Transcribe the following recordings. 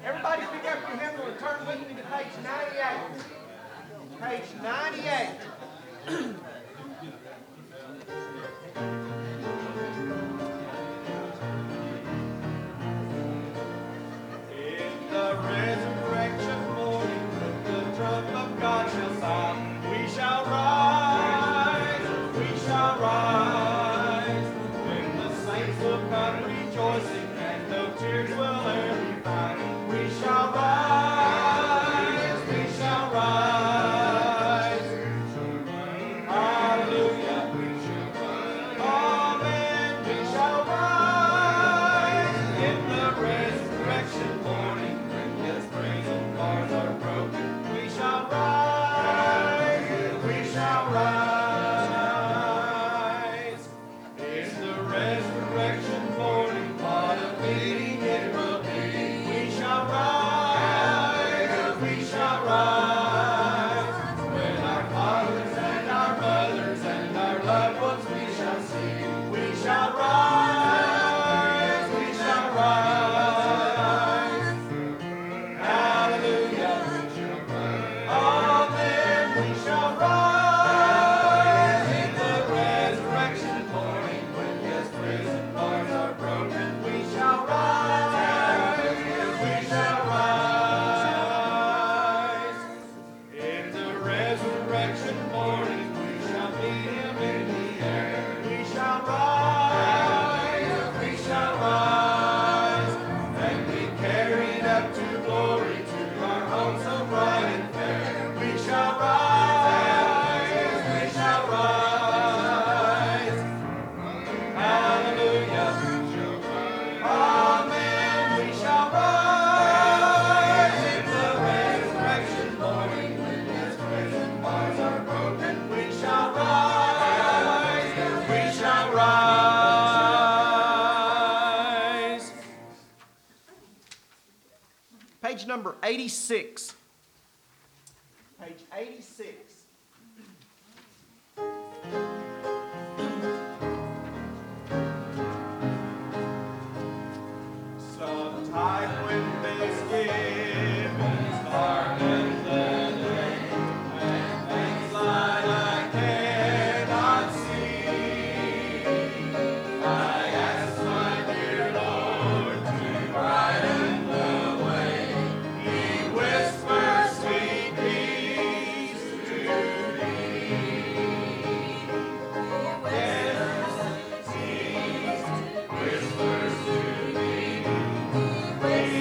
Everybody pick up your hymnal and turn with me to page 98. Page 98. In the resurrection morning, when the trump of God shall sound, we shall rise, we shall rise. When the saints will come rejoicing, and no tears will e'er be found, we shall rise, we shall rise. Hallelujah, we shall rise. Amen, we shall rise. In the resurrection morning, when death's prison bars are broken, we shall rise, we shall rise. In the resurrection morning, what a meeting it will be. We shall rise, we shall rise. When our fathers and our mothers and our loved ones we shall see, we shall rise, we shall rise. Hallelujah, we shall rise. Amen, we shall rise. In the resurrection morning, when death's prison bars are broken, we shall rise, we shall rise. In the resurrection morning, we shall meet him in the air. We shall rise, we shall rise, and be carried up to glory to our home so bright and fair. We shall rise, we shall rise. Hallelujah, we shall rise. Amen, we shall rise. In the resurrection morning, when death's prison bars are broken, we shall rise, we shall rise. Page number 86. Page 86. Sometime when Thanksgiving is dark and the day, and things light I cannot see, I ask my dear Lord to brighten the way. He whispers sweet peace to me. Yes, He whispers to me.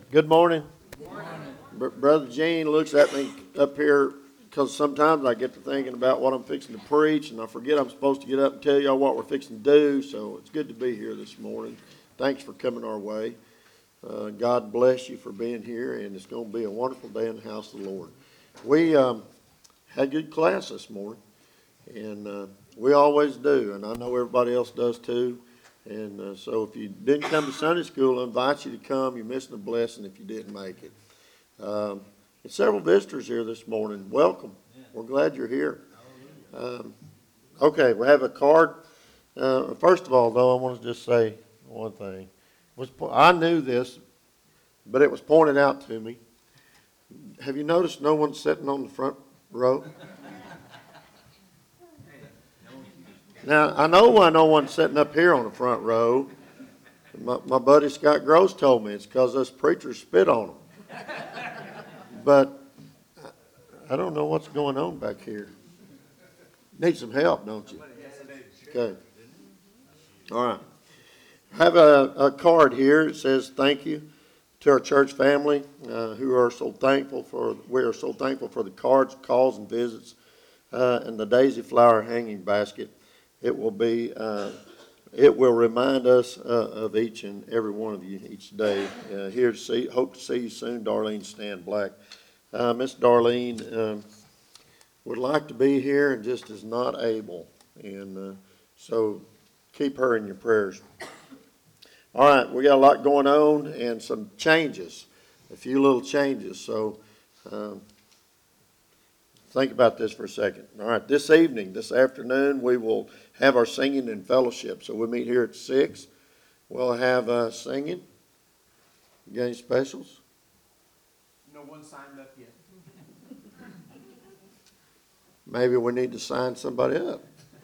Good morning. Brother Gene looks at me up here because sometimes I get to thinking about what I'm fixing to preach, and I forget I'm supposed to get up and tell y'all what we're fixing to do. So it's good to be here this morning. Thanks for coming our way. God bless you for being here, and it's going to be a wonderful day in the house of the Lord. We had good class this morning, and we always do, and I know everybody else does too. And so if you didn't come to Sunday school, I invite you to come. You're missing a blessing if you didn't make it. There's several visitors here this morning. Welcome. We're glad you're here. Okay, we have a card. First of all, though, I want to just say one thing. I knew this, but it was pointed out to me. Have you noticed no one's sitting on the front row? Now, I know why no one's sitting up here on the front row. My buddy Scott Gross told me it's because us preachers spit on them. But I don't know what's going on back here. Need some help, don't you? Okay. All right. I have a card here. It says, thank you to our church family who are so thankful we are so thankful for the cards, calls, and visits, and the daisy flower hanging basket. It will remind us of each and every one of you each day. Hope to see you soon, Darlene Stan Black. Miss Darlene would like to be here and just is not able, and so keep her in your prayers. All right, we got a lot going on and some changes, a few little changes. So think about this for a second. All right, this afternoon, we will have our singing and fellowship. So we meet here at 6. We'll have singing. You got any specials? No one signed up yet. Maybe we need to sign somebody up.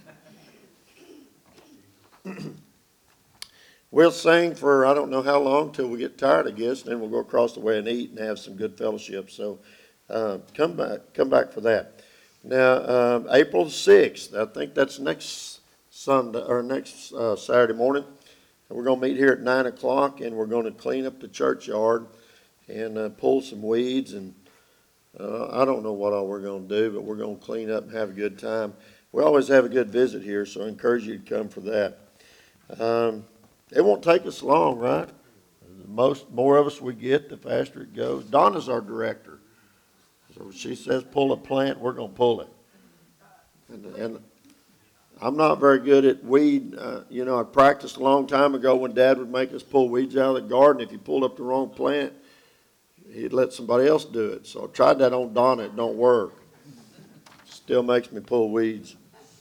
We'll sing for I don't know how long till we get tired, I guess, and then we'll go across the way and eat and have some good fellowship. So come back for that. Now, April 6th, I think that's next Sunday or next Saturday morning. And we're going to meet here at 9 o'clock, and we're going to clean up the churchyard and pull some weeds. And I don't know what all we're going to do, but we're going to clean up and have a good time. We always have a good visit here, so I encourage you to come for that. It won't take us long, right? The more of us we get, the faster it goes. Donna's our director. So she says pull a plant, we're going to pull it. And I'm not very good at weed. I practiced a long time ago when Dad would make us pull weeds out of the garden. If you pulled up the wrong plant, he'd let somebody else do it. So I tried that on Donna. It don't work. Still makes me pull weeds.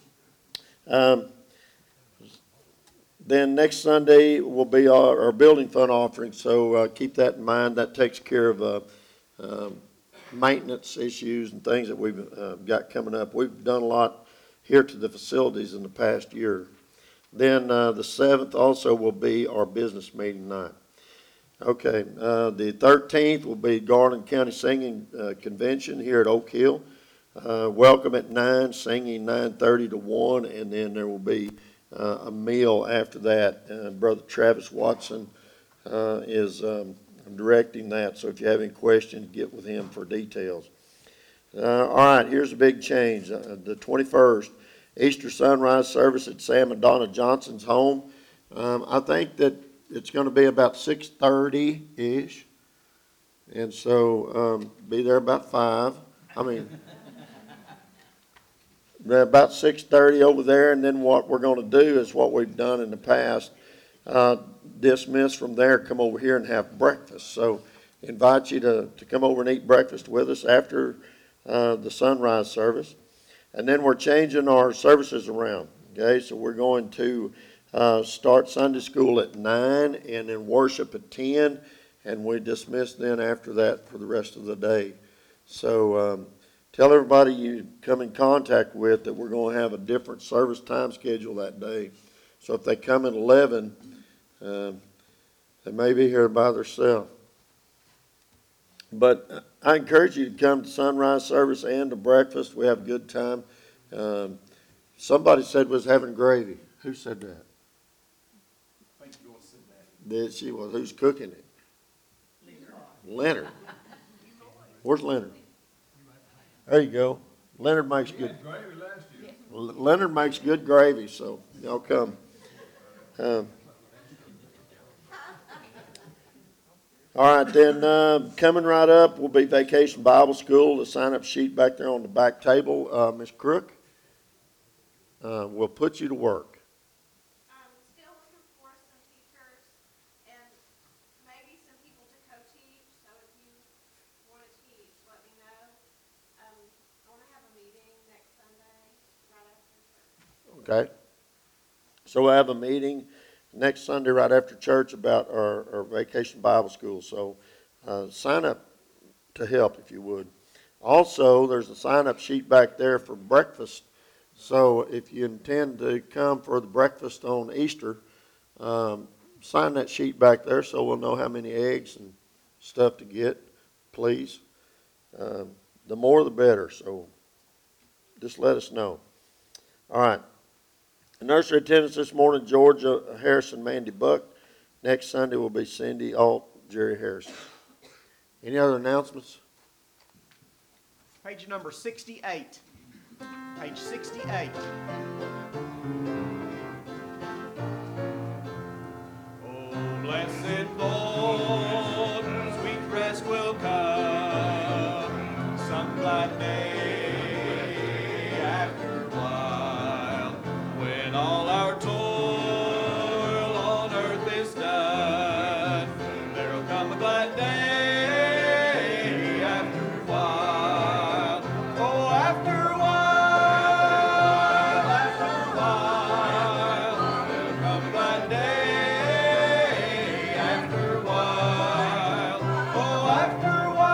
Then next Sunday will be our building fund offering, so keep that in mind. That takes care of maintenance issues and things that we've got coming up. We've done a lot here to the facilities in the past year. Then the 7th also will be our business meeting night. Okay, the 13th will be Garland County Singing Convention here at Oak Hill. Welcome at 9, singing 9:30 to 1, and then there will be a meal after that. Brother Travis Watson is directing that, so if you have any questions, get with him for details. All right, here's a big change. The 21st, Easter sunrise service at Sam and Donna Johnson's home. I think that it's going to be about 6:30-ish, and so be there about 5. About 6:30 over there, and then what we're going to do is what we've done in the past, dismiss from there, come over here and have breakfast. So invite you to come over and eat breakfast with us after the sunrise service. And then we're changing our services around, okay? So we're going to start Sunday school at 9 and then worship at 10, and we dismiss then after that for the rest of the day. So tell everybody you come in contact with that we're going to have a different service time schedule that day. So if they come at 11, they may be here by themselves. But I encourage you to come to sunrise service and to breakfast. We have a good time. Somebody said was having gravy. Who said that? I think you said that. Did she? Well, who's cooking it? Leonard. Where's Leonard? There you go. Leonard makes good. Leonard makes good gravy, so y'all come. All right, then coming right up will be Vacation Bible School. The sign-up sheet back there on the back table. Ms. Crook, we'll put you to work. I'm still looking for some teachers and maybe some people to co-teach, so if you want to teach, let me know. I want to have a meeting next Sunday, right after church. Okay. So we'll have a meeting next Sunday right after church about our Vacation Bible School. So sign up to help if you would. Also, there's a sign-up sheet back there for breakfast. So if you intend to come for the breakfast on Easter, sign that sheet back there so we'll know how many eggs and stuff to get, please. The more the better, so just let us know. All right. Nursery attendance this morning, Georgia Harrison, Mandy Buck. Next Sunday will be Cindy Alt, Jerry Harrison. Any other announcements? Page number 68. Page 68. Oh, blessed Lord, sweet rest will come, some glad day after a while, when all our toil on earth is done, there'll come a glad day after a while. Oh, after a while, after a while, there'll come a glad day after a while. Oh, after a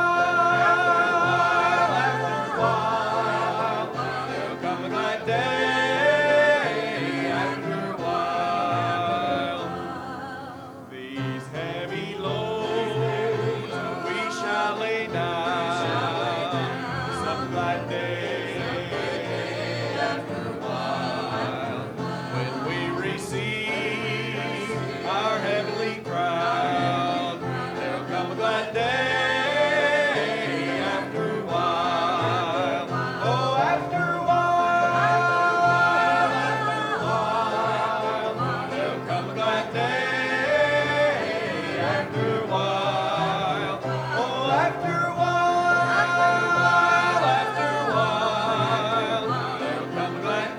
while, after a while, there'll come a glad day after a while. These heavy loads we shall lay down, some glad day after a while, when we receive our heavenly crown, there'll come a glad day after a while. Oh, after a while, there'll come a glad day after a while. Oh, after a while, there'll come a glad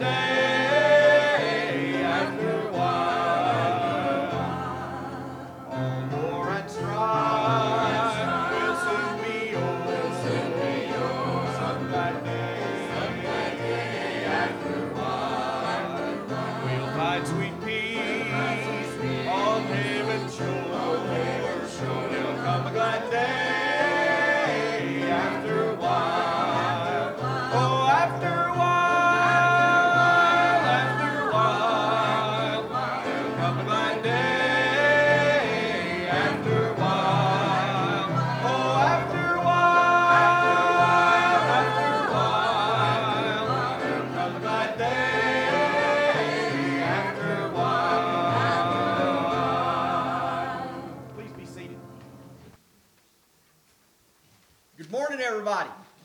day after a while. All war and strife will soon be over. Some glad day after a while. We'll find sweet peace on heaven's shore. There'll come a glad day after a while. Oh, after a while, there'll come a glad day after a while. Oh, after a while, there'll come a glad day after a while. Please be seated. Good morning, everybody.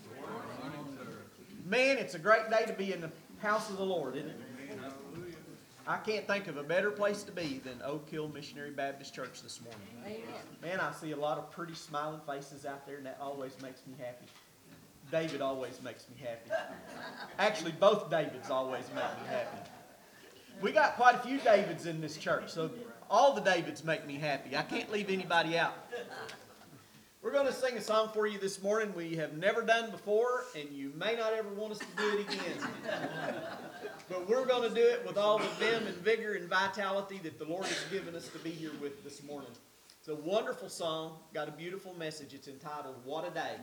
Man, it's a great day to be in the house of the Lord, isn't it? I can't think of a better place to be than Oak Hill Missionary Baptist Church this morning. Man, I see a lot of pretty smiling faces out there, and that always makes me happy. David always makes me happy. Actually, both Davids always make me happy. We got quite a few Davids in this church, so all the Davids make me happy. I can't leave anybody out. We're going to sing a song for you this morning we have never done before, and you may not ever want us to do it again. But we're going to do it with all the vim and vigor and vitality that the Lord has given us to be here with this morning. It's a wonderful song, got a beautiful message. It's entitled, What a Day.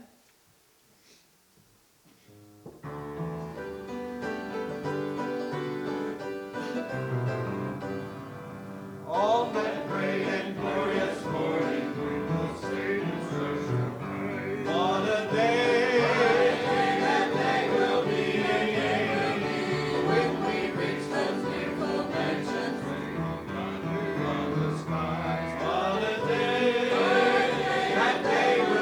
On that great and glorious morning, we will sing and search and pray. What a day, that day will be again, when we reach those beautiful mansions, on the skies. What a day, that day will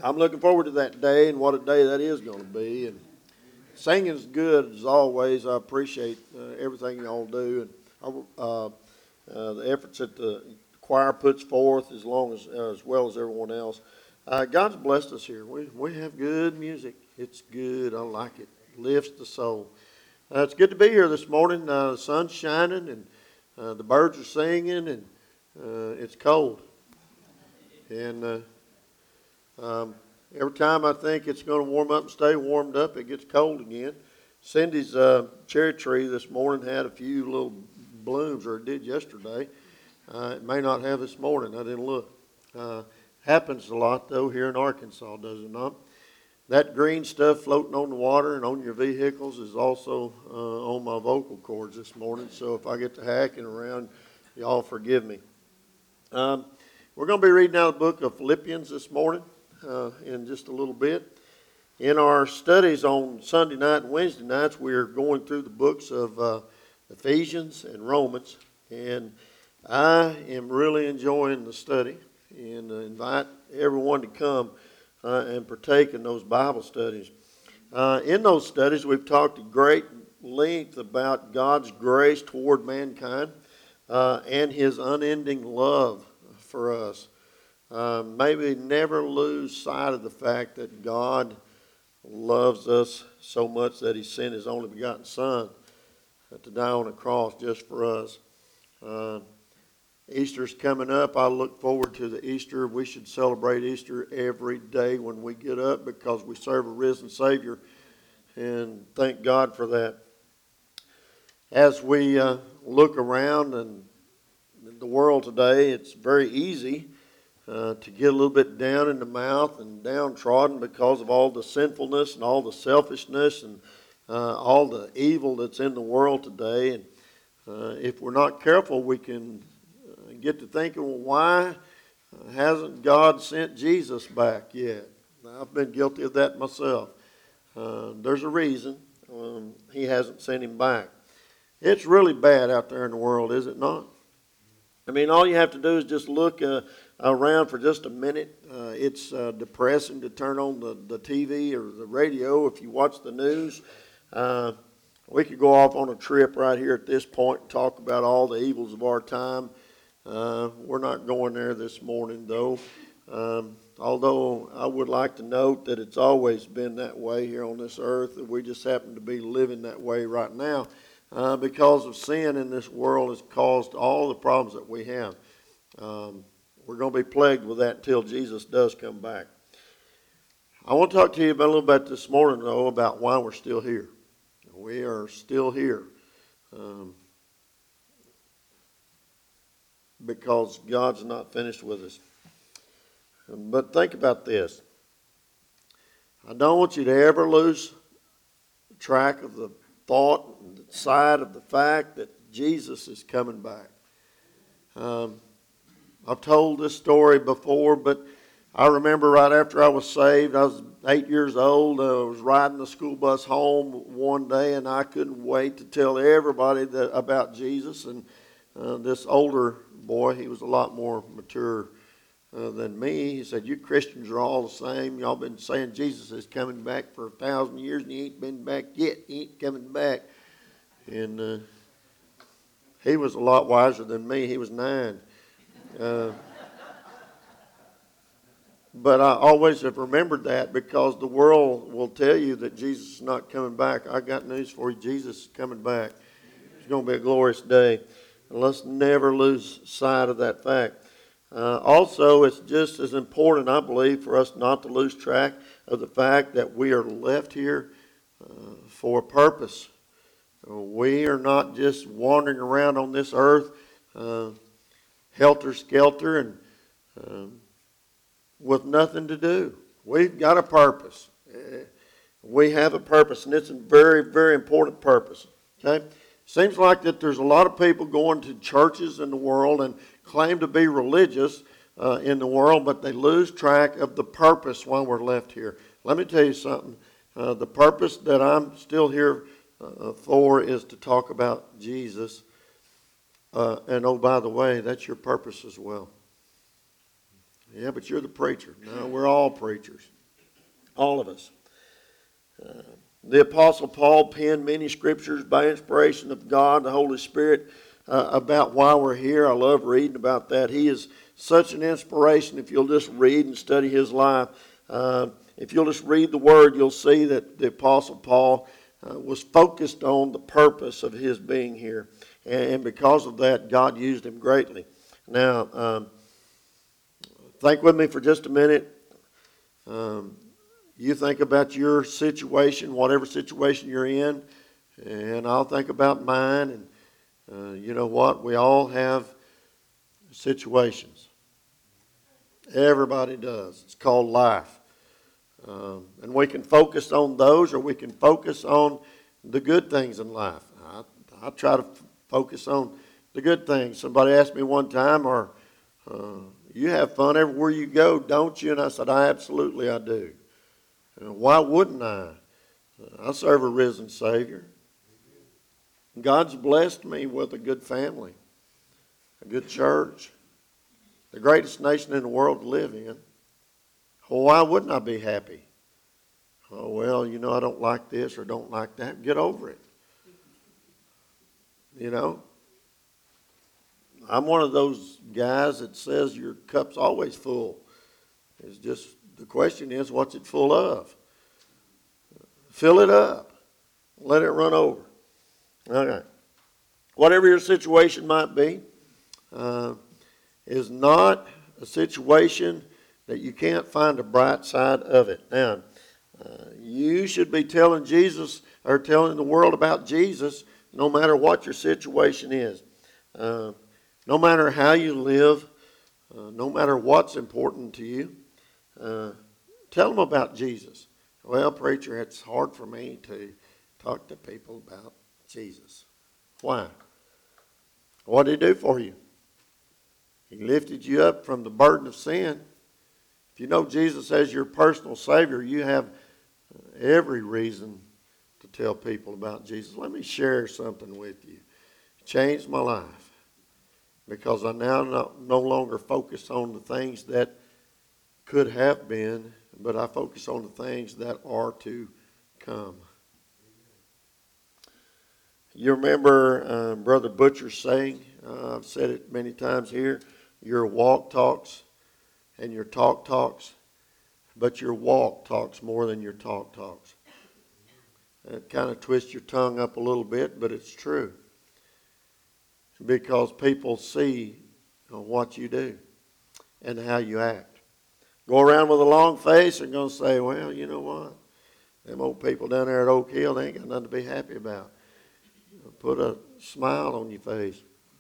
I'm looking forward to that day and what a day that is going to be. And singing is good as always. I appreciate everything y'all do and the efforts that the choir puts forth as well as everyone else. God's blessed us here. We have good music. It's good. I like it. Lifts the soul. It's good to be here this morning. The sun's shining and the birds are singing and it's cold. And every time I think it's going to warm up and stay warmed up, it gets cold again. Cindy's cherry tree this morning had a few little blooms, or it did yesterday. It may not have this morning. I didn't look. Happens a lot, though, here in Arkansas, does it not? That green stuff floating on the water and on your vehicles is also on my vocal cords this morning. So if I get to hacking around, y'all forgive me. We're going to be reading out the book of Philippians this morning in just a little bit. In our studies on Sunday night and Wednesday nights, we're going through the books of Ephesians and Romans. And I am really enjoying the study and invite everyone to come and partake in those Bible studies. In those studies, we've talked at great length about God's grace toward mankind and His unending love for us. Maybe never lose sight of the fact that God loves us so much that He sent His only begotten Son to die on a cross just for us. Easter's coming up. I look forward to the Easter. We should celebrate Easter every day when we get up because we serve a risen Savior, and thank God for that. As we look around and the world today, it's very easy to get a little bit down in the mouth and downtrodden because of all the sinfulness and all the selfishness and all the evil that's in the world today. And if we're not careful, we can get to thinking, well, why hasn't God sent Jesus back yet? I've been guilty of that myself. There's a reason He hasn't sent Him back. It's really bad out there in the world, is it not? I mean, all you have to do is just look around for just a minute. It's depressing to turn on the TV or the radio if you watch the news. We could go off on a trip right here at this point and talk about all the evils of our time. We're not going there this morning, though. Although I would like to note that it's always been that way here on this earth, that we just happen to be living that way right now. Because of sin in this world has caused all the problems that we have. We're going to be plagued with that until Jesus does come back. I want to talk to you about a little bit this morning, though, about why we're still here. We are still here because God's not finished with us. But think about this. I don't want you to ever lose track of the thought and the side of the fact that Jesus is coming back. I've told this story before, but I remember right after I was saved, I was 8 years old. I was riding the school bus home one day, and I couldn't wait to tell everybody about Jesus. And this older boy, he was a lot more mature than me. He said, "You Christians are all the same. Y'all been saying Jesus is coming back for 1,000 years, and He ain't been back yet. He ain't coming back." And he was a lot wiser than me. He was 9. But I always have remembered that because the world will tell you that Jesus is not coming back. I got news for you. Jesus is coming back. It's going to be a glorious day. And let's never lose sight of that fact. Also, it's just as important, I believe, for us not to lose track of the fact that we are left here for a purpose. We are not just wandering around on this earth helter-skelter and with nothing to do. We've got a purpose. We have a purpose, and it's a very, very important purpose. Okay? Seems like that there's a lot of people going to churches in the world and claim to be religious in the world, but they lose track of the purpose while we're left here. Let me tell you something. The purpose that I'm still here for is to talk about Jesus. And oh, by the way, that's your purpose as well. Yeah, but you're the preacher. No, we're all preachers. all of us. The Apostle Paul penned many scriptures by inspiration of God, the Holy Spirit, about why we're here. I love reading about that. He is such an inspiration if you'll just read and study his life. If you'll just read the Word, you'll see that the Apostle Paul was focused on the purpose of his being here. And because of that, God used him greatly. Now, think with me for just a minute. You think about your situation, whatever situation you're in, and I'll think about mine. And you know what? We all have situations. Everybody does. It's called life. And we can focus on those, or we can focus on the good things in life. I try to focus on the good things. Somebody asked me one time, you have fun everywhere you go, don't you? And I said, absolutely I do. Why wouldn't I? I serve a risen Savior. God's blessed me with a good family, a good church, the greatest nation in the world to live in. Well, why wouldn't I be happy? Oh, well, I don't like this or don't like that. Get over it. I'm one of those guys that says your cup's always full. It's just, the question is, what's it full of? Fill it up. Let it run over. Okay. Whatever your situation might be, is not a situation that you can't find a bright side of it. Now, you should be telling Jesus, or telling the world about Jesus, no matter what your situation is. No matter how you live, no matter what's important to you, tell them about Jesus. Well, preacher, it's hard for me to talk to people about Jesus. Why? What did he do for you? He lifted you up from the burden of sin. If you know Jesus as your personal Savior, you have every reason to tell people about Jesus. Let me share something with you. It changed my life because I now no longer focus on the things that could have been, but I focus on the things that are to come. You remember Brother Butcher's saying, I've said it many times here, your walk talks and your talk talks, but your walk talks more than your talk talks. It kind of twists your tongue up a little bit, but it's true. Because people see what you do and how you act. Go around with a long face and going to say, well, you know what? Them old people down there at Oak Hill, they ain't got nothing to be happy about. Put a smile on your face.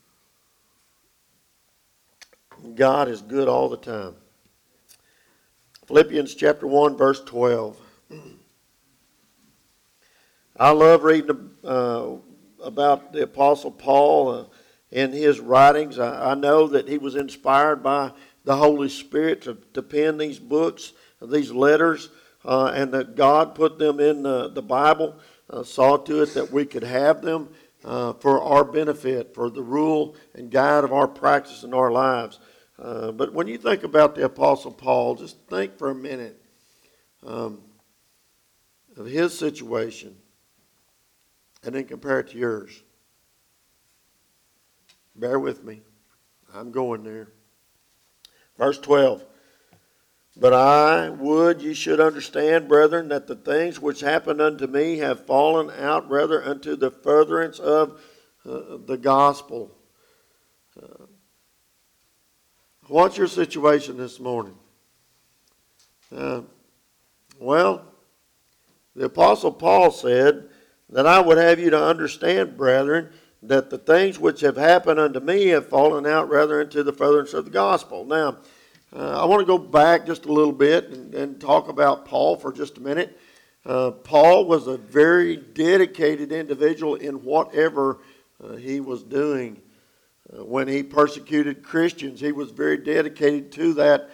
God is good all the time. Philippians chapter 1, verse 12. I love reading about the Apostle Paul in his writings. I know that he was inspired by the Holy Spirit to pen these books, these letters, and that God put them in the Bible, saw to it that we could have them for our benefit, for the rule and guide of our practice in our lives. But when you think about the Apostle Paul, just think for a minute of his situation and then compare it to yours. Bear with me. I'm going there. Verse 12. But I would ye should understand, brethren, that the things which happened unto me have fallen out rather unto the furtherance of the gospel. What's your situation this morning? Well, the Apostle Paul said that I would have you to understand, brethren, that the things which have happened unto me have fallen out rather into the furtherance of the gospel. Now, I want to go back just a little bit and talk about Paul for just a minute. Paul was a very dedicated individual in whatever he was doing. When he persecuted Christians, he was very dedicated to that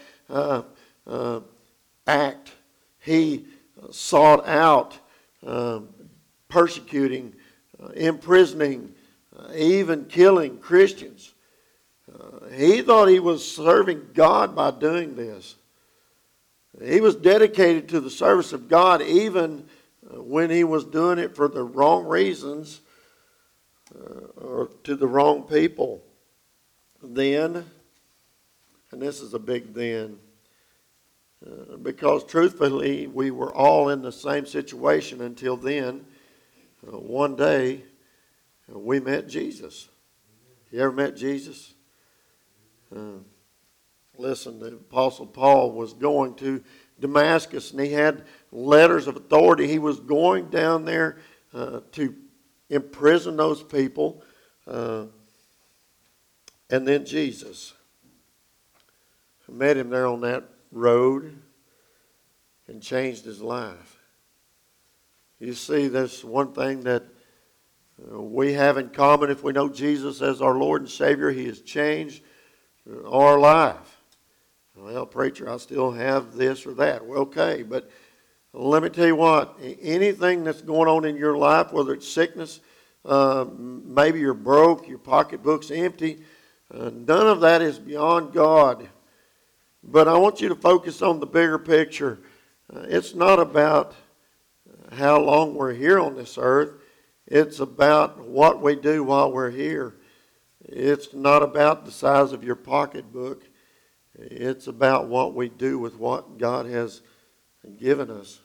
act. He sought out persecuting, imprisoning, even killing Christians. He thought he was serving God by doing this. He was dedicated to the service of God even when he was doing it for the wrong reasons or to the wrong people. Then, and this is a big then, because truthfully we were all in the same situation until then. One day we met Jesus. You ever met Jesus? Listen, the Apostle Paul was going to Damascus, and he had letters of authority. He was going down there to imprison those people. And then Jesus met him there on that road and changed his life. You see, there's one thing that we have in common. If we know Jesus as our Lord and Savior, He has changed our life. Well, preacher, I still have this or that. Well, okay, but let me tell you what. Anything that's going on in your life, whether it's sickness, maybe you're broke, your pocketbook's empty, none of that is beyond God. But I want you to focus on the bigger picture. It's not about how long we're here on this earth. It's about what we do while we're here. It's not about the size of your pocketbook. It's about what we do with what God has given us.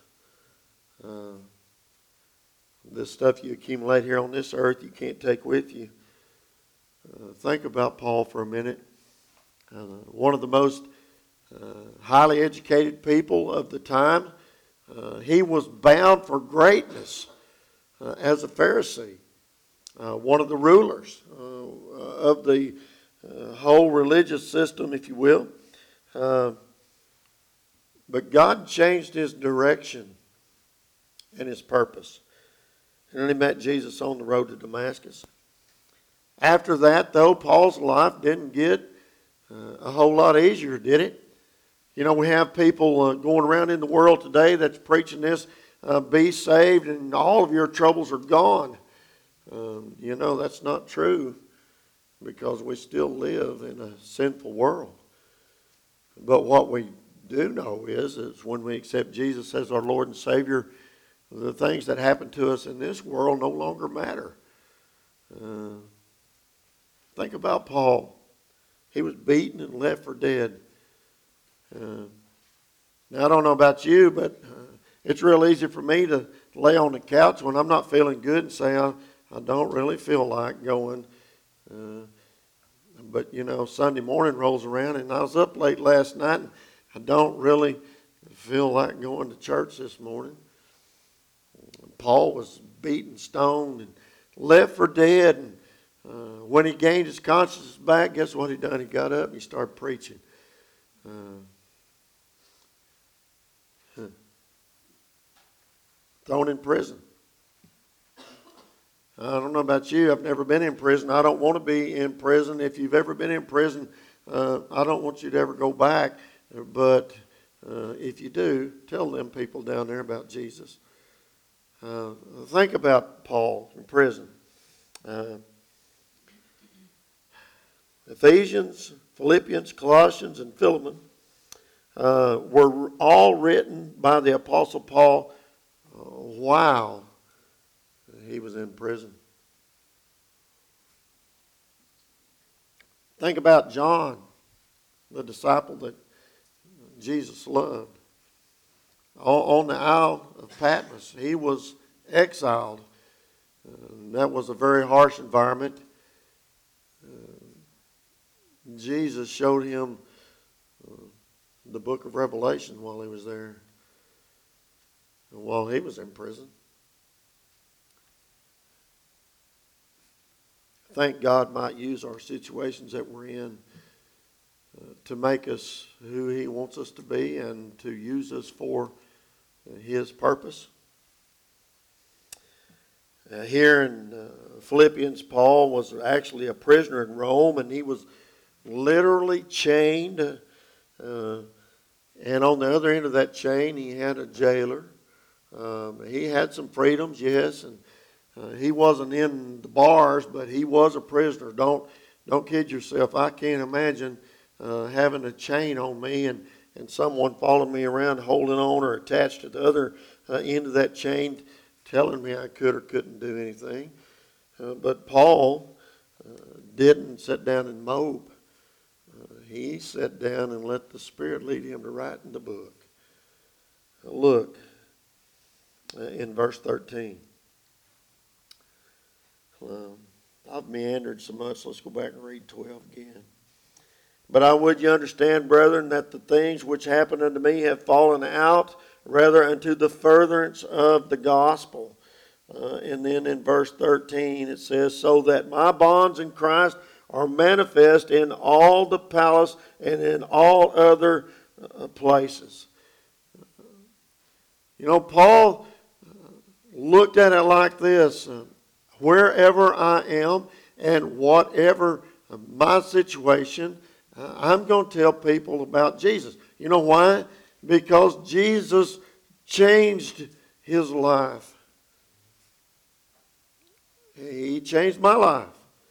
This stuff you accumulate here on this earth, you can't take with you. Think about Paul for a minute. One of the most highly educated people of the time. He was bound for greatness as a Pharisee, one of the rulers of the whole religious system, if you will. But God changed his direction and his purpose. And then he met Jesus on the road to Damascus. After that, though, Paul's life didn't get a whole lot easier, did it? You know, we have people going around in the world today that's preaching this, be saved and all of your troubles are gone. You know, that's not true because we still live in a sinful world. But what we do know is when we accept Jesus as our Lord and Savior, the things that happen to us in this world no longer matter. Think about Paul. He was beaten and left for dead. Now, I don't know about you, but it's real easy for me to lay on the couch when I'm not feeling good and say, I don't really feel like going. But, you know, Sunday morning rolls around and I was up late last night and I don't really feel like going to church this morning. Paul was beaten, stoned, and left for dead. And when he gained his conscience back, guess what he done? He got up and he started preaching. Thrown in prison. I don't know about you. I've never been in prison. I don't want to be in prison. If you've ever been in prison, I don't want you to ever go back. But if you do, tell them people down there about Jesus. Think about Paul in prison. Ephesians, Philippians, Colossians, and Philemon were all written by the Apostle Paul while he was in prison. Think about John, the disciple that Jesus loved. On the Isle of Patmos, he was exiled. That was a very harsh environment. Jesus showed him the book of Revelation while he was there, and while he was in prison. I think God might use our situations that we're in to make us who He wants us to be and to use us for His purpose. Here in Philippians, Paul was actually a prisoner in Rome, and he was literally chained. And on the other end of that chain, he had a jailer. He had some freedoms, yes, and he wasn't in the bars, but he was a prisoner. Don't kid yourself. I can't imagine having a chain on me and and someone following me around holding on or attached to the other end of that chain telling me I could or couldn't do anything. But Paul didn't sit down and mope. He sat down and let the Spirit lead him to write in the book. Look in verse 13. I've meandered so much. Let's go back and read 12 again. But I would you understand, brethren, that the things which happened unto me have fallen out rather unto the furtherance of the gospel. And then in verse 13 it says, so that my bonds in Christ are manifest in all the palace and in all other places. You know, Paul looked at it like this. Wherever I am and whatever my situation, I'm going to tell people about Jesus. You know why? Because Jesus changed his life. He changed my life.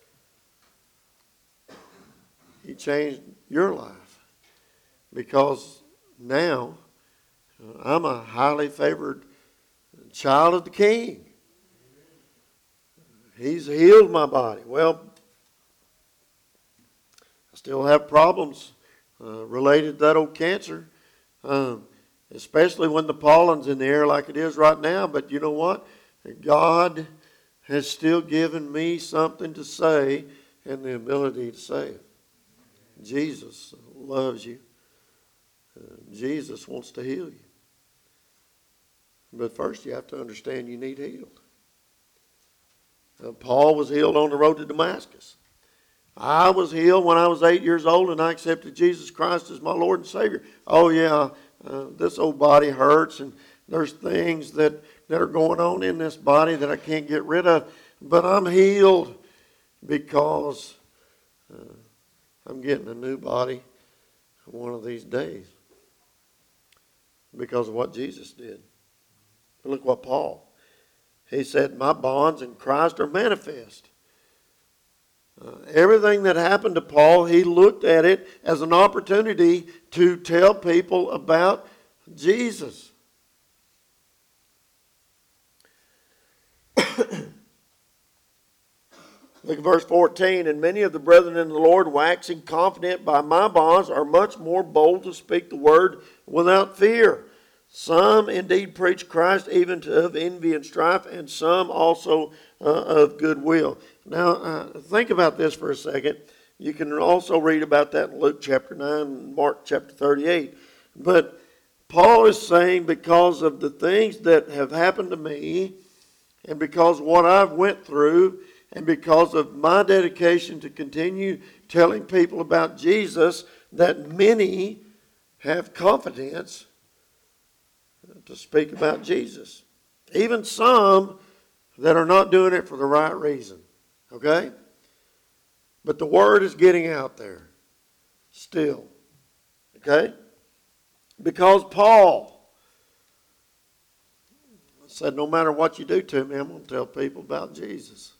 He changed your life. Because now I'm a highly favored child of the King. He's healed my body. Well, I still have problems related to that old cancer, especially when the pollen's in the air like it is right now. But you know what? God has still given me something to say and the ability to say it. Jesus loves you. Jesus wants to heal you. But first you have to understand you need healed. Paul was healed on the road to Damascus. I was healed when I was 8 years old and I accepted Jesus Christ as my Lord and Savior. Oh yeah, this old body hurts and there's things that are going on in this body that I can't get rid of. But I'm healed because I'm getting a new body one of these days because of what Jesus did. But look what Paul, he said, my bonds in Christ are manifest. Everything that happened to Paul, he looked at it as an opportunity to tell people about Jesus. Look at verse 14. And many of the brethren in the Lord, waxing confident by my bonds, are much more bold to speak the word without fear. Some indeed preach Christ even of envy and strife, and some also of goodwill. Now, think about this for a second. You can also read about that in Luke chapter 9 and Mark chapter 38. But Paul is saying because of the things that have happened to me, and because of what I've went through, and because of my dedication to continue telling people about Jesus, that many have confidence to speak about Jesus. Even some that are not doing it for the right reason. Okay? But the word is getting out there still. Okay? Because Paul said, no matter what you do to me, I'm going to tell people about Jesus.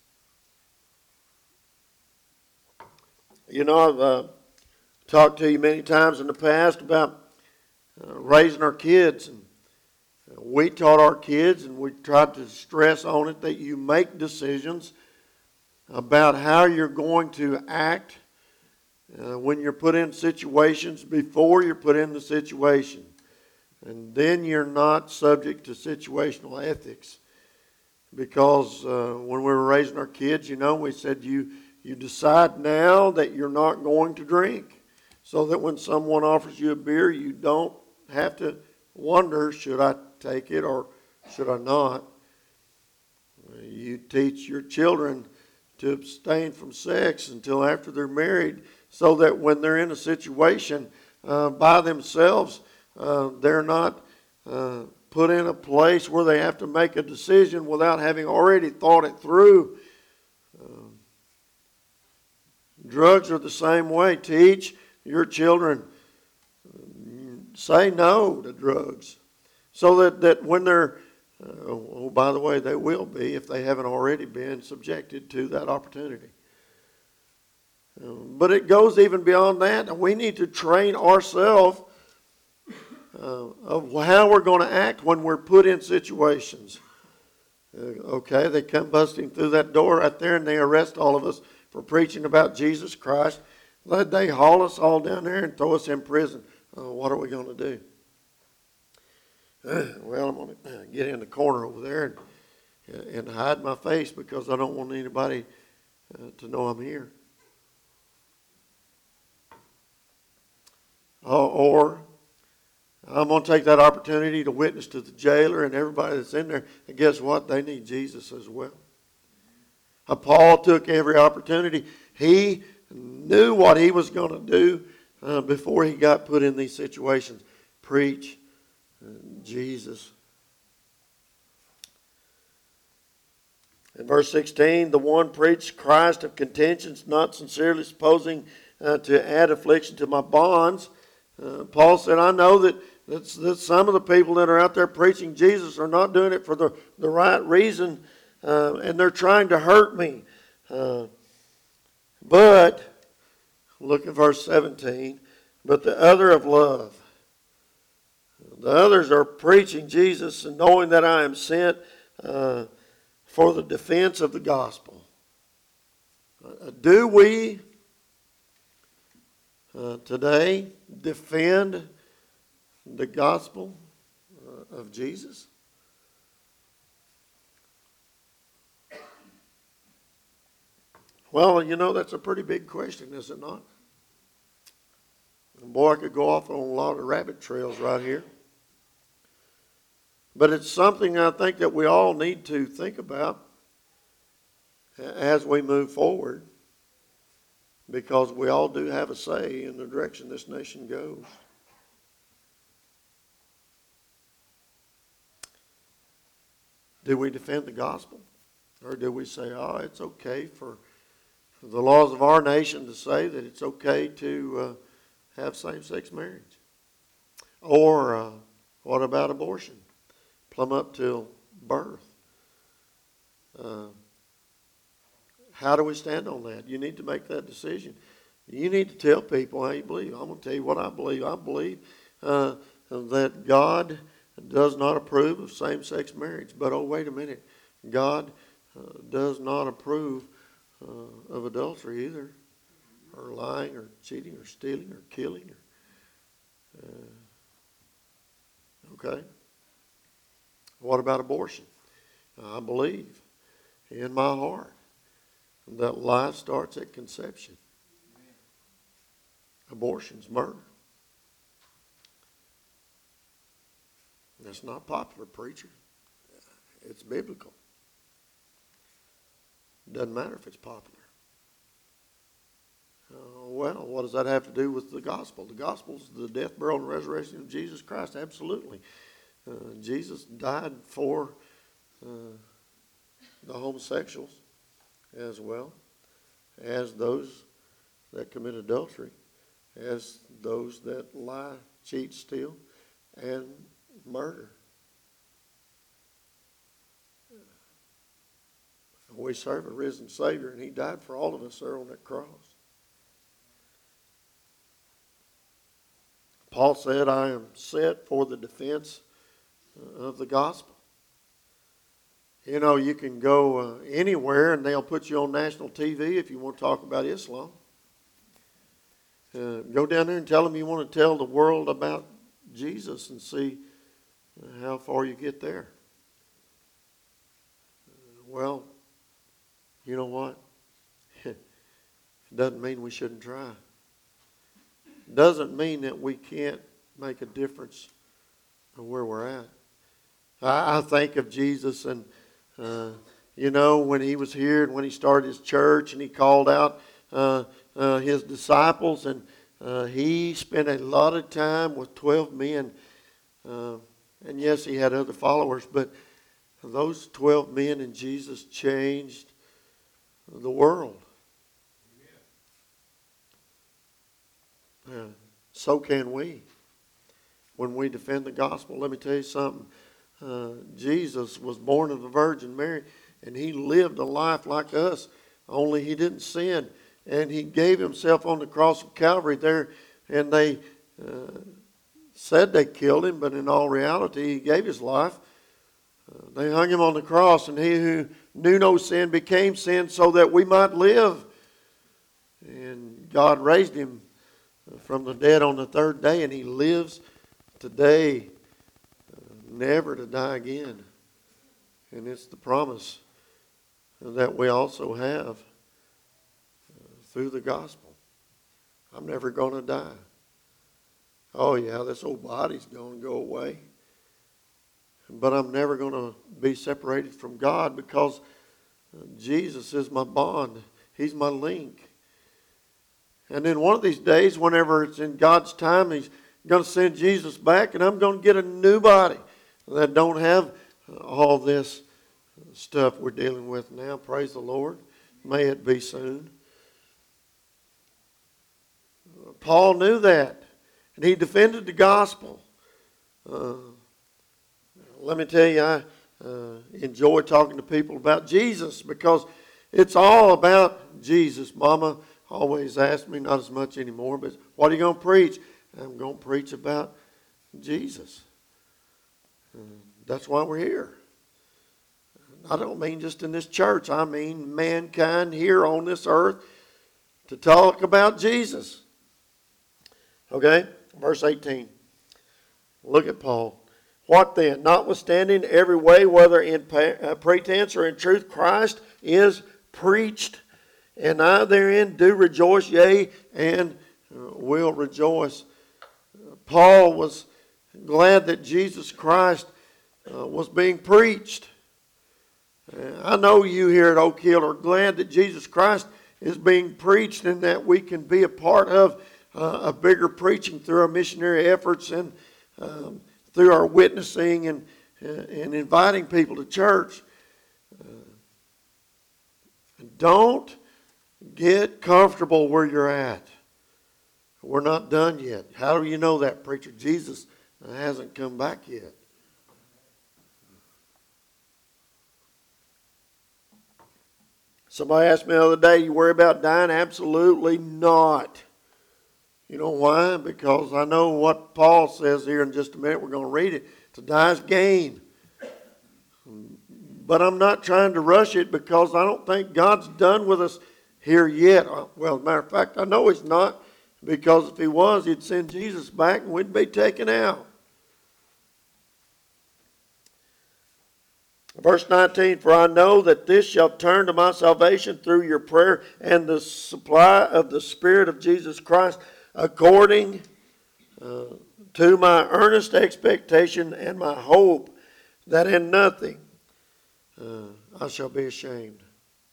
You know, I've talked to you many times in the past about raising our kids. And we taught our kids, and we tried to stress on it, that you make decisions about how you're going to act when you're put in situations before you're put in the situation. And then you're not subject to situational ethics. Because when we were raising our kids, you know, we said you decide now that you're not going to drink. So that when someone offers you a beer, you don't have to wonder, should I take it or should I not? You teach your children to abstain from sex until after they're married, so that when they're in a situation by themselves, they're not put in a place where they have to make a decision without having already thought it through. Drugs are the same way. Teach your children, say no to drugs, so that when they're, oh, by the way, they will be, if they haven't already been, subjected to that opportunity. But it goes even beyond that. We need to train ourselves of how we're going to act when we're put in situations. Okay, they come busting through that door right there and they arrest all of us for preaching about Jesus Christ. They haul us all down there and throw us in prison. What are we going to do? Well, I'm going to get in the corner over there and hide my face because I don't want anybody to know I'm here. Or I'm going to take that opportunity to witness to the jailer and everybody that's in there. And guess what? They need Jesus as well. Paul took every opportunity. He knew what he was going to do before he got put in these situations. Preach Jesus. In verse 16, the one preached Christ of contentions, not sincerely supposing to add affliction to my bonds. Paul said, I know that some of the people that are out there preaching Jesus are not doing it for the right reason, and they're trying to hurt me. But, look at verse 17, but the other of love. The others are preaching Jesus and knowing that I am sent for the defense of the gospel. Do we today defend the gospel of Jesus? Well, you know, that's a pretty big question, is it not? And boy, I could go off on a lot of rabbit trails right here. But it's something I think that we all need to think about as we move forward, because we all do have a say in the direction this nation goes. Do we defend the gospel? Or do we say, oh, it's okay for the laws of our nation to say that it's okay to have same-sex marriage? Or what about abortion? Plumb up till birth. How do we stand on that? You need to make that decision. You need to tell people how you believe. I'm going to tell you what I believe. I believe that God does not approve of same-sex marriage. But, oh, wait a minute. God does not approve of adultery either, or lying, or cheating, or stealing, or killing. Okay? What about abortion? I believe in my heart that life starts at conception. Abortion's murder. That's not popular, preacher. It's biblical. Doesn't matter if it's popular. Well, what does that have to do with the gospel? The gospel is the death, burial, and resurrection of Jesus Christ. Absolutely. Jesus died for the homosexuals as well as those that commit adultery, as those that lie, cheat, steal, and murder. We serve a risen Savior, and He died for all of us there on that cross. Paul said, I am set for the defense of the gospel. You know, you can go anywhere and they'll put you on national TV if you want to talk about Islam. Go down there and tell them you want to tell the world about Jesus and see how far you get there. Well, you know what? It doesn't mean we shouldn't try. It doesn't mean that we can't make a difference where we're at. I think of Jesus and, you know, when He was here and when He started His church and He called out His disciples, and He spent a lot of time with 12 men. And yes, He had other followers, but those 12 men and Jesus changed the world. So can we. When we defend the gospel, let me tell you something. Jesus was born of the Virgin Mary, and He lived a life like us, only He didn't sin. And He gave Himself on the cross of Calvary there, and they said they killed him, but in all reality, he gave his life. They hung him on the cross, and he who knew no sin became sin so that we might live. And God raised him from the dead on the third day, and he lives today, never to die again. And it's the promise that we also have through the gospel. I'm never going to die. Oh yeah, this old body's going to go away. But I'm never going to be separated from God because Jesus is my bond. He's my link. And then one of these days, whenever it's in God's time, He's going to send Jesus back, and I'm going to get a new body that don't have all this stuff we're dealing with now. Praise the Lord. May it be soon. Paul knew that, and he defended the gospel. Let me tell you, I enjoy talking to people about Jesus because it's all about Jesus. Mama always asks me, not as much anymore, but what are you going to preach? I'm going to preach about Jesus. That's why we're here. I don't mean just in this church. I mean mankind here on this earth to talk about Jesus. Okay, verse 18. Look at Paul. What then? Notwithstanding every way, whether in pretense or in truth, Christ is preached, and I therein do rejoice, yea, and will rejoice. Paul was glad that Jesus Christ was being preached. I know you here at Oak Hill are glad that Jesus Christ is being preached and that we can be a part of a bigger preaching through our missionary efforts and through our witnessing and inviting people to church. Don't get comfortable where you're at. We're not done yet. How do you know that, preacher? Jesus hasn't come back yet. Somebody asked me the other day, you worry about dying? Absolutely not. You know why? Because I know what Paul says here in just a minute. We're going to read it. To die is gain. But I'm not trying to rush it because I don't think God's done with us here yet. Well, as a matter of fact, I know He's not, because if He was, He'd send Jesus back and we'd be taken out. Verse 19, for I know that this shall turn to my salvation through your prayer and the supply of the Spirit of Jesus Christ, according to my earnest expectation and my hope that in nothing I shall be ashamed.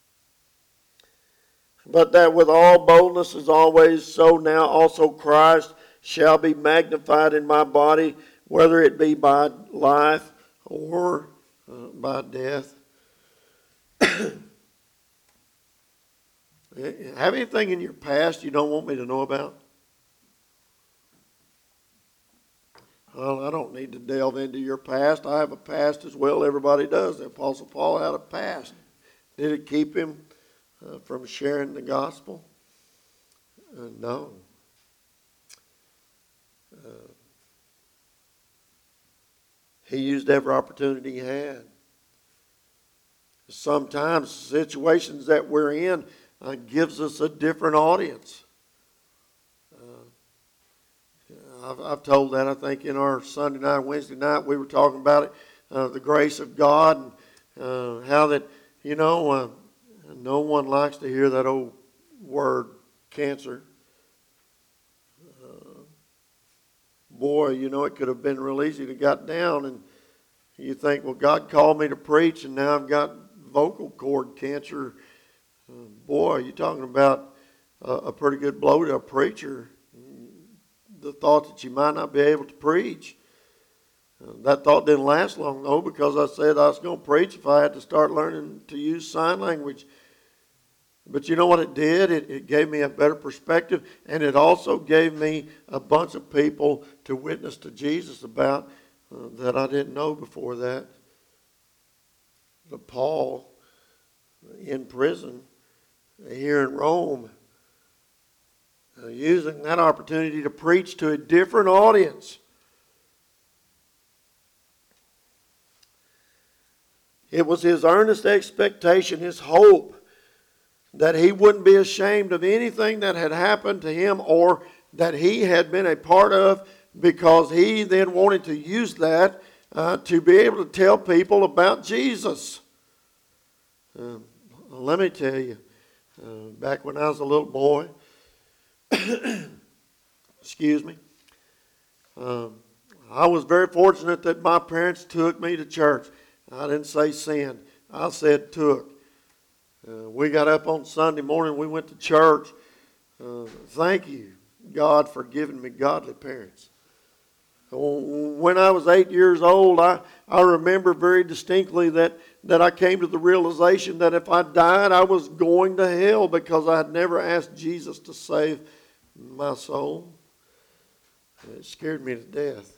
But that with all boldness is always so now also Christ shall be magnified in my body, whether it be by life or by death. Have anything in your past you don't want me to know about? Well, I don't need to delve into your past. I have a past as well. Everybody does. The Apostle Paul had a past. Did it keep him from sharing the gospel? No. He used every opportunity he had. Sometimes situations that we're in gives us a different audience. I've told that, I think, in our Sunday night, Wednesday night, we were talking about it, the grace of God, and how that, no one likes to hear that old word, cancer. Boy, it could have been real easy to get down, and you think, well, God called me to preach, and now I've got vocal cord cancer. Boy, you're talking about a pretty good blow to a preacher. The thought that you might not be able to preach. That thought didn't last long, though, because I said I was going to preach if I had to start learning to use sign language. But you know what it did? It gave me a better perspective, and it also gave me a bunch of people to witness to Jesus about that I didn't know before that. But Paul, in prison here in Rome, using that opportunity to preach to a different audience. It was his earnest expectation, his hope, that he wouldn't be ashamed of anything that had happened to him or that he had been a part of, because he then wanted to use that to be able to tell people about Jesus. Let me tell you, back when I was a little boy, excuse me, I was very fortunate that my parents took me to church. I didn't say send, I said took. We got up on Sunday morning, we went to church. Thank you, God, for giving me godly parents. When I was 8 years old, I remember very distinctly that I came to the realization that if I died, I was going to hell because I had never asked Jesus to save my soul. It scared me to death.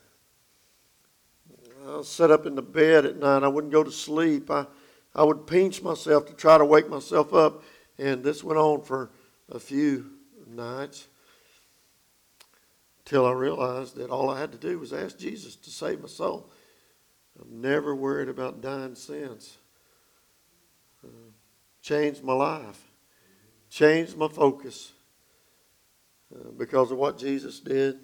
I sat up in the bed at night. I wouldn't go to sleep. I would pinch myself to try to wake myself up. And this went on for a few nights till I realized that all I had to do was ask Jesus to save my soul. I've never worried about dying since. Changed my life. Changed my focus because of what Jesus did.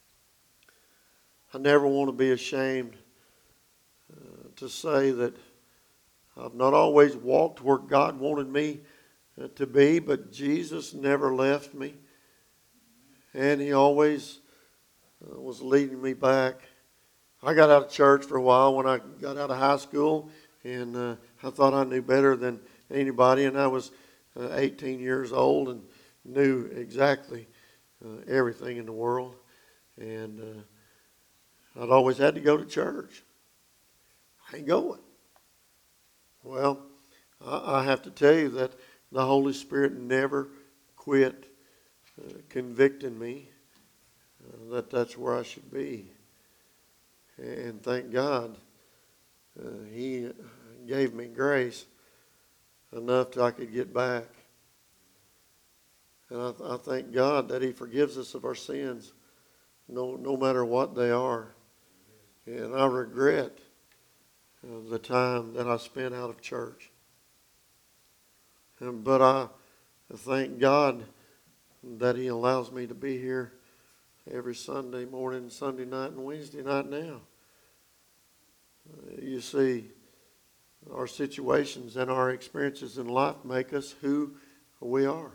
I never want to be ashamed to say that I've not always walked where God wanted me to be, but Jesus never left me. And he always was leading me back. I got out of church for a while when I got out of high school, and I thought I knew better than anybody, and I was 18 years old and knew exactly everything in the world. And I'd always had to go to church. I ain't going. Well, I have to tell you that the Holy Spirit never quit convicting me that that's where I should be. And thank God he gave me grace enough till I could get back. And I thank God that he forgives us of our sins no matter what they are. And I regret the time that I spent out of church. But I thank God that he allows me to be here every Sunday morning, Sunday night, and Wednesday night now. You see, our situations and our experiences in life make us who we are.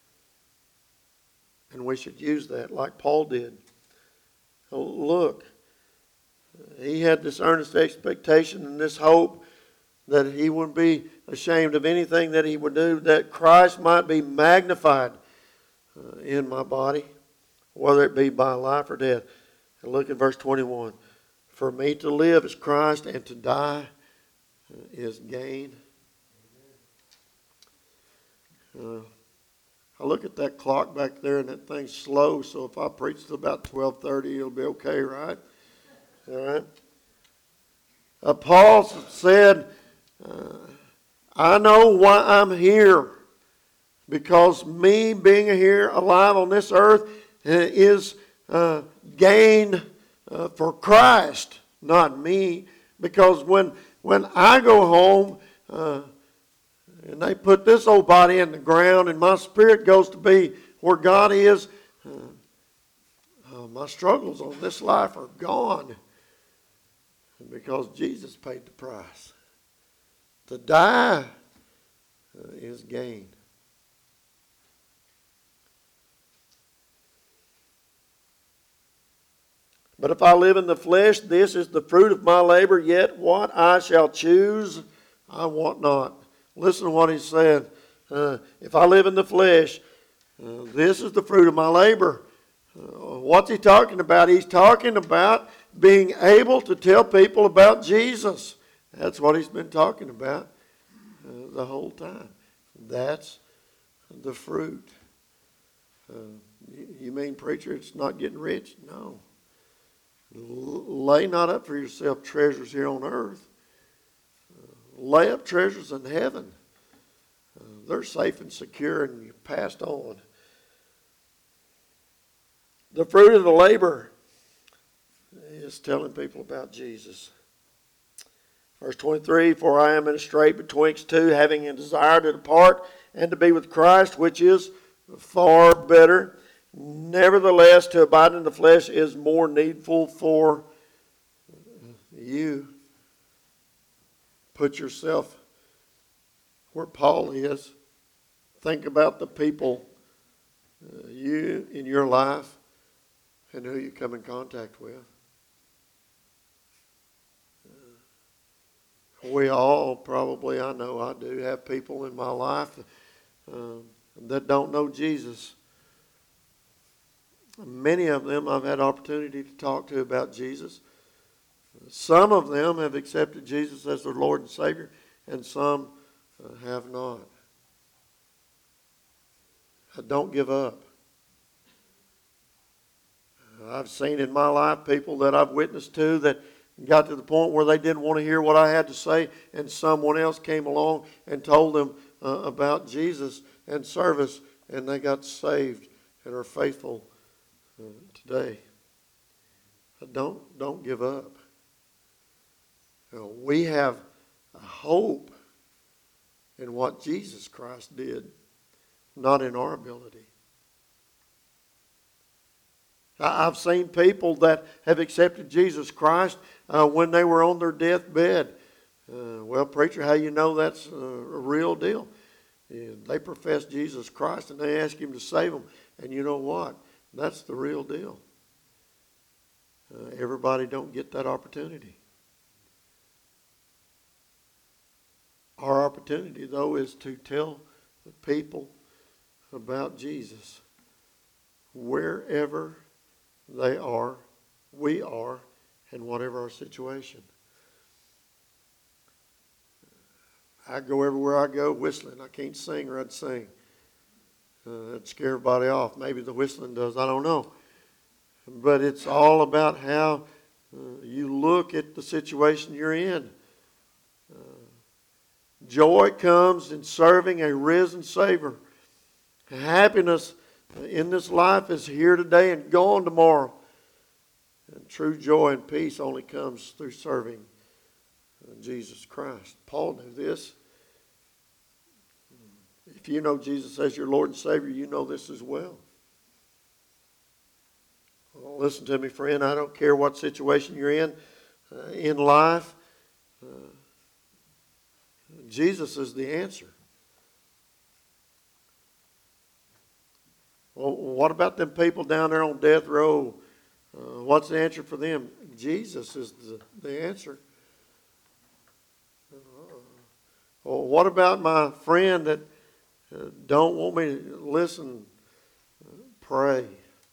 And we should use that like Paul did. Look, he had this earnest expectation and this hope that he wouldn't be ashamed of anything that he would do, that Christ might be magnified in my body, whether it be by life or death. And look at verse 21. For me to live is Christ, and to die is gain. I look at that clock back there, and that thing's slow, so if I preach to about 12:30, it'll be okay, right? All right. Paul said, I know why I'm here, because me being here alive on this earth is gain for Christ, not me. Because when I go home and they put this old body in the ground and my spirit goes to be where God is, my struggles on this life are gone. Because Jesus paid the price. To die is gain. But if I live in the flesh, this is the fruit of my labor, yet what I shall choose, I want not. Listen to what he said. If I live in the flesh, this is the fruit of my labor. What's he talking about? He's talking about being able to tell people about Jesus. That's what he's been talking about the whole time. That's the fruit. You mean, preacher, it's not getting rich? No. Lay not up for yourself treasures here on earth. Lay up treasures in heaven. They're safe and secure, and you're passed on. The fruit of the labor is telling people about Jesus. Verse 23, for I am in a strait betwixt two, having a desire to depart and to be with Christ, which is far better. Nevertheless, to abide in the flesh is more needful for you. Put yourself where Paul is. Think about the people you in your life and who you come in contact with. We all probably, I know I do, have people in my life that don't know Jesus. Many of them I've had opportunity to talk to about Jesus. Some of them have accepted Jesus as their Lord and Savior, and some have not. Don't give up. I've seen in my life people that I've witnessed to that got to the point where they didn't want to hear what I had to say, and someone else came along and told them about Jesus and service, and they got saved and are faithful today. Don't give up. We have a hope in what Jesus Christ did, not in our ability. I've seen people that have accepted Jesus Christ when they were on their deathbed. Well, preacher, how you know that's a real deal? They profess Jesus Christ and they ask Him to save them. And you know what? That's the real deal. Everybody don't get that opportunity. Our opportunity, though, is to tell the people about Jesus wherever they are, we are, and whatever our situation. I go everywhere I go whistling. I can't sing or I'd sing. That'd scare everybody off. Maybe the whistling does. I don't know. But it's all about how you look at the situation you're in. Joy comes in serving a risen Savior. Happiness in this life is here today and gone tomorrow. And true joy and peace only comes through serving Jesus Christ. Paul knew this. If you know Jesus as your Lord and Savior, you know this as well. Well, listen to me, friend. I don't care what situation you're in life. Jesus is the answer. Well, what about them people down there on death row? What's the answer for them? Jesus is the answer. Well, what about my friend that don't want me to listen? Pray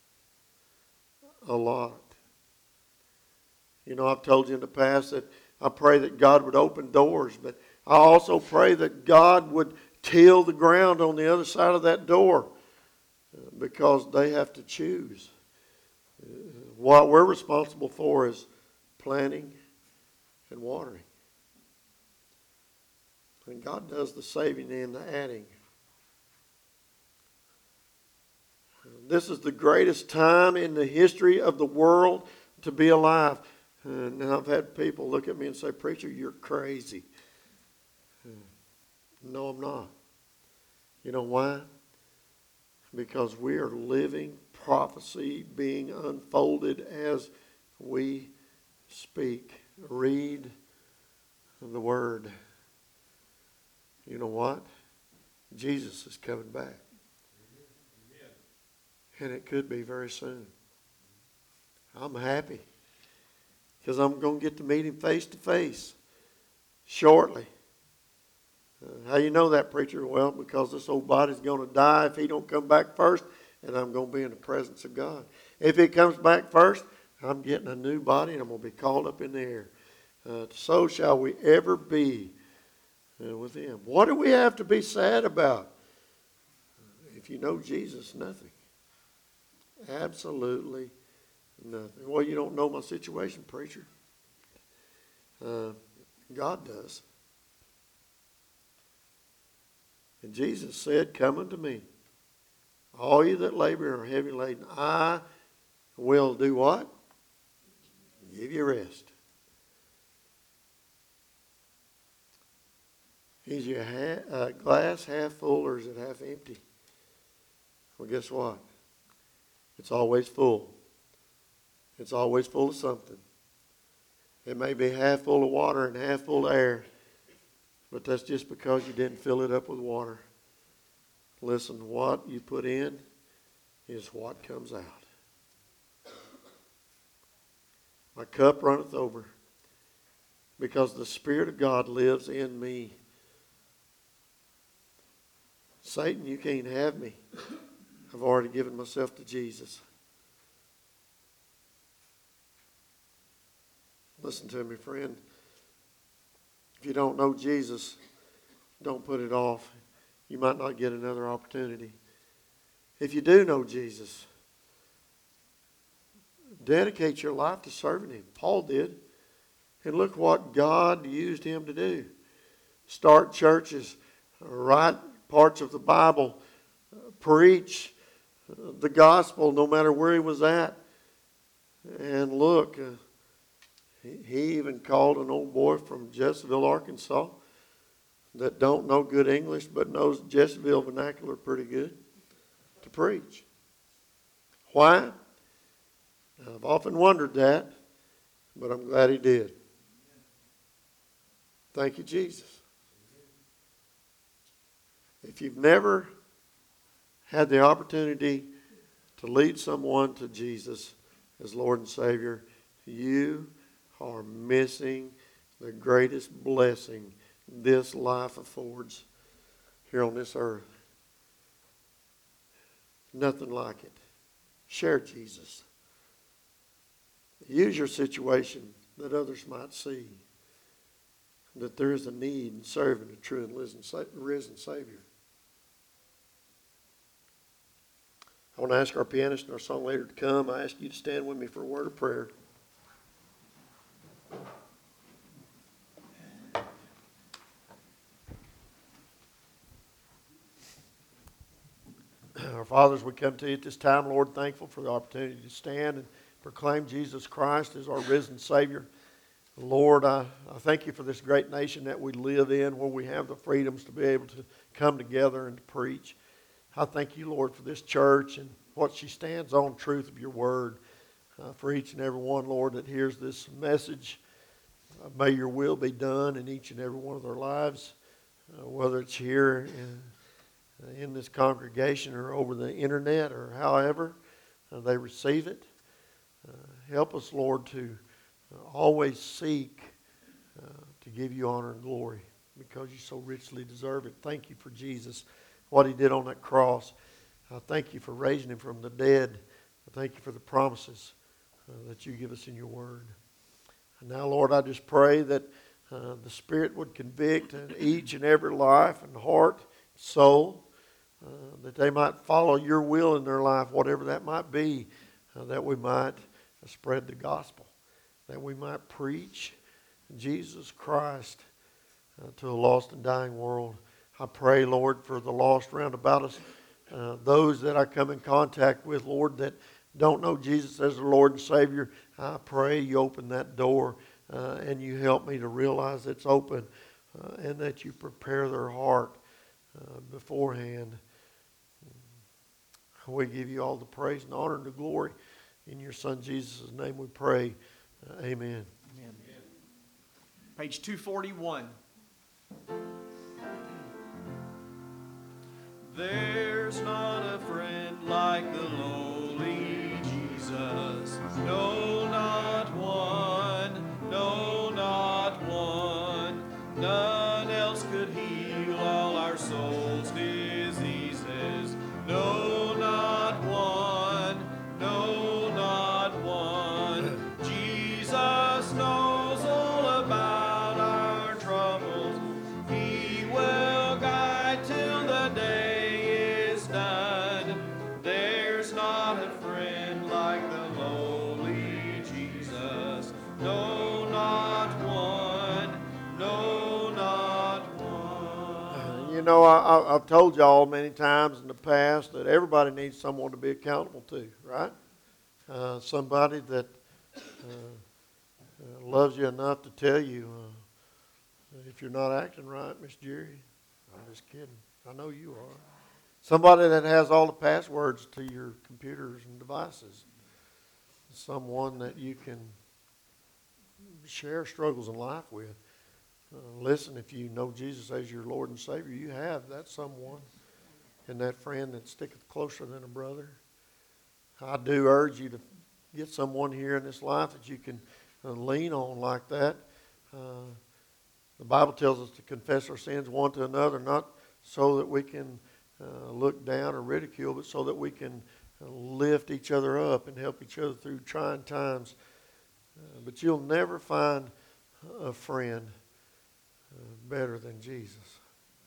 a lot. You know, I've told you in the past that I pray that God would open doors, but I also pray that God would till the ground on the other side of that door, because they have to choose. What we're responsible for is planting and watering. And God does the saving and the adding. This is the greatest time in the history of the world to be alive. And I've had people look at me and say, "Preacher, you're crazy." No, I'm not. You know why? Because we are living prophecy being unfolded as we speak. Read the Word. You know what? Jesus is coming back. And it could be very soon. I'm happy because I'm going to get to meet Him face to face shortly. How you know that, preacher? Well, because this old body's going to die if He don't come back first, and I'm going to be in the presence of God. If He comes back first, I'm getting a new body, and I'm going to be called up in the air. So shall we ever be with Him. What do we have to be sad about? If you know Jesus, nothing. Absolutely nothing. Well, you don't know my situation, preacher. God does. And Jesus said, "Come unto me, all you that labor and are heavy laden, I will do what? Give you rest." Is your glass half full or is it half empty? Well, guess what? It's always full. It's always full of something. It may be half full of water and half full of air, but that's just because you didn't fill it up with water. Listen, what you put in is what comes out. My cup runneth over because the Spirit of God lives in me. Satan, you can't have me. I've already given myself to Jesus. Listen to me, friend. If you don't know Jesus, don't put it off. You might not get another opportunity. If you do know Jesus, dedicate your life to serving Him. Paul did. And look what God used him to do. Start churches, write parts of the Bible, preach the gospel no matter where he was at. And look, he even called an old boy from Jezreel, Arkansas, that don't know good English but knows Jezreel vernacular pretty good, to preach. Why? I've often wondered that, but I'm glad he did. Thank you, Jesus. If you've never had the opportunity to lead someone to Jesus as Lord and Savior, you are missing the greatest blessing this life affords here on this earth. Nothing like it. Share Jesus. Use your situation that others might see that there is a need in serving a true and risen Savior. I want to ask our pianist and our song leader to come. I ask you to stand with me for a word of prayer. Our fathers, we come to you at this time, Lord, thankful for the opportunity to stand and proclaim Jesus Christ as our risen Savior. Lord, I thank you for this great nation that we live in, where we have the freedoms to be able to come together and to preach. I thank you, Lord, for this church and what she stands on, truth of your word. For each and every one, Lord, that hears this message, may your will be done in each and every one of their lives, whether it's here in this congregation or over the internet or however they receive it. Help us, Lord, to always seek to give you honor and glory because you so richly deserve it. Thank you for Jesus, what he did on that cross. I thank you for raising him from the dead. I thank you for the promises that you give us in your word. And now, Lord, I just pray that the Spirit would convict in each and every life and heart, soul, that they might follow your will in their life, whatever that might be, that we might spread the gospel, that we might preach Jesus Christ to a lost and dying world. I pray, Lord, for the lost round about us, those that I come in contact with, Lord, that don't know Jesus as their Lord and Savior. I pray you open that door and you help me to realize it's open and that you prepare their heart beforehand. We give you all the praise and honor and the glory. In your Son Jesus' name we pray. Amen. Amen. Page 241. There's not a friend like the lowly Jesus. No, not one. No, not one. None else could heal all our souls' diseases. No, not one. No, not one. Jesus knows all about our troubles. He will guide till the day is done. There's not a friend like the lowly Jesus. No, not one. No, not one. You know, I've told y'all many times in the past that everybody needs someone to be accountable to, right? Somebody that loves you enough to tell you If you're not acting right, Miss Jerry, I'm just kidding. I know you are. Somebody that has all the passwords to your computers and devices. Someone that you can share struggles in life with. Listen, if you know Jesus as your Lord and Savior, you have that someone and that friend that sticketh closer than a brother. I do urge you to get someone here in this life that you can lean on like that. The Bible tells us to confess our sins one to another, not so that we can look down or ridicule, but so that we can lift each other up and help each other through trying times. But you'll never find a friend better than Jesus.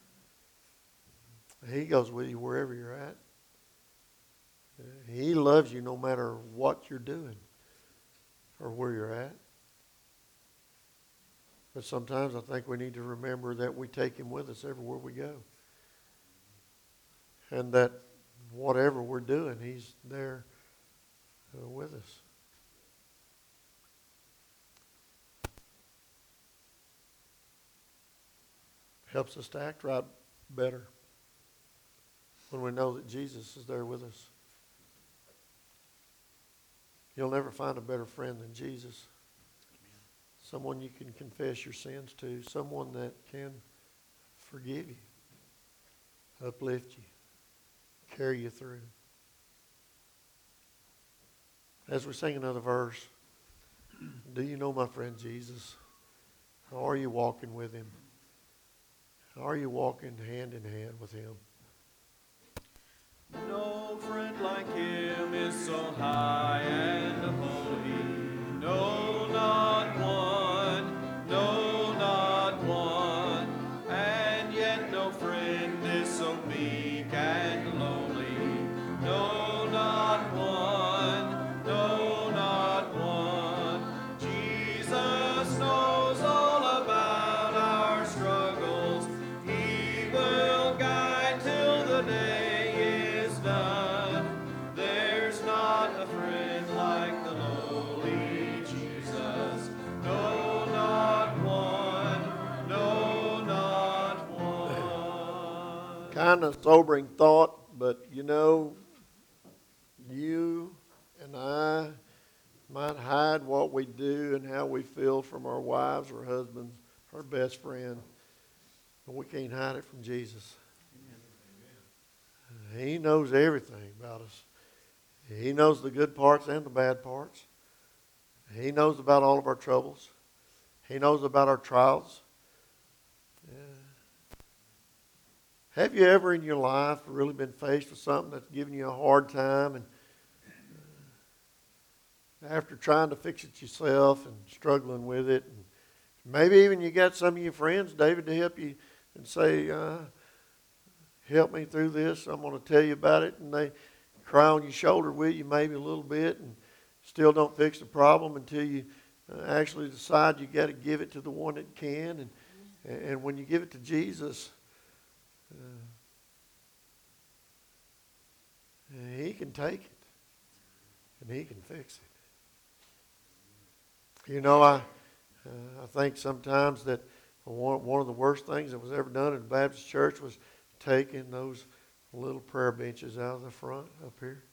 He goes with you wherever you're at. He loves you no matter what you're doing or where you're at. But sometimes I think we need to remember that we take him with us everywhere we go. And that whatever we're doing, he's there with us. Helps us to act right better when we know that Jesus is there with us. You'll never find a better friend than Jesus. Someone you can confess your sins to. Someone that can forgive you, uplift you, carry you through. As we sing another verse, do you know my friend Jesus? How are you walking with him? How are you walking hand in hand with him? No friend like him is so high and holy. No, not one. No, not one. And yet no friend is so meek and lowly. No, not one. No, not one. Jesus knows all about our struggles. He will guide till the day is done. There's not a friend like the lowly Jesus. No, not one. No, not one. Kind of sobering thought, but you know, you and I might hide what we do and how we feel from our wives or husbands, our best friend, but we can't hide it from Jesus. He knows everything about us. He knows the good parts and the bad parts. He knows about all of our troubles. He knows about our trials. Have you ever in your life really been faced with something that's giving you a hard time, and after trying to fix it yourself and struggling with it, and maybe even you got some of your friends, David, to help you and say, help me through this, I'm going to tell you about it, and they cry on your shoulder with you maybe a little bit and still don't fix the problem until you actually decide you got to give it to the one that can, and when you give it to Jesus, he can take it and he can fix it. You know, I think sometimes that one of the worst things that was ever done in the Baptist church was taking those little prayer benches out of the front up here.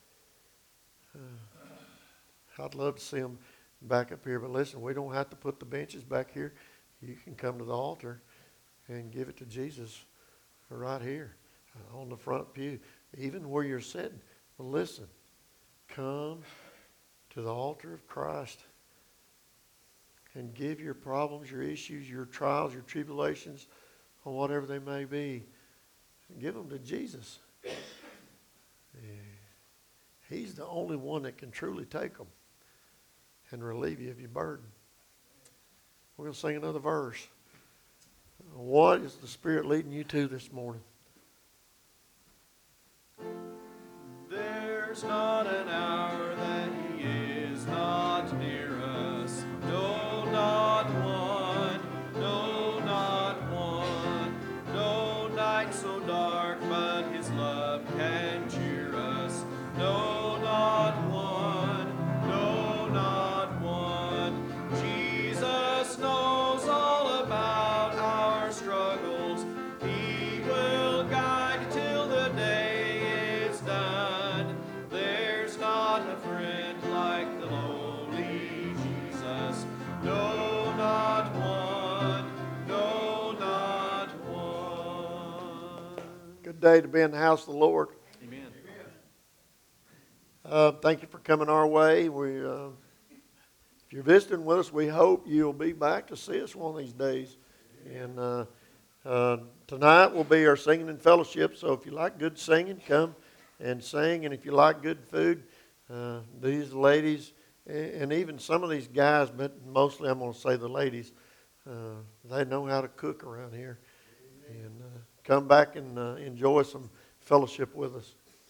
I'd love to see them back up here, but listen, we don't have to put the benches back here. You can come to the altar and give it to Jesus right here on the front pew, even where you're sitting. But listen, come to the altar of Christ and give your problems, your issues, your trials, your tribulations, or whatever they may be. Give them to Jesus. He's the only one that can truly take them and relieve you of your burden. We're going to sing another verse. What is the Spirit leading you to this morning? There's not an hour that he is not near us. No, not one. No, not one. No night so dark, but his love can cheer us. No, not one. No, not one. Jesus knows all about good day to be in the house of the Lord. Amen. Thank you for coming our way. If you're visiting with us, we hope you'll be back to see us one of these days. And tonight will be our singing and fellowship. So if you like good singing, come and sing. And if you like good food, these ladies and even some of these guys, but mostly I'm going to say the ladies, they know how to cook around here. And come back and enjoy some fellowship with us.